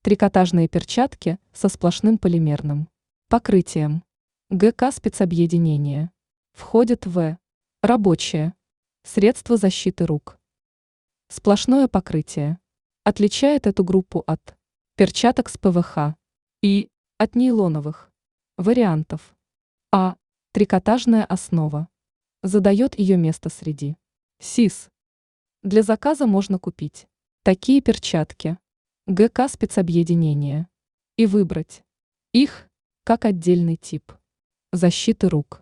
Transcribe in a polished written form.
Трикотажные перчатки со сплошным полимерным покрытием. ГК спецобъединение. Входит в рабочее средство защиты рук. Сплошное покрытие отличает эту группу от перчаток с ПВХ и от нейлоновых вариантов. А. Трикотажная основа задает ее место среди СИС. Для заказа можно купить такие перчатки ГК спецобъединения и выбрать их как отдельный тип защиты рук.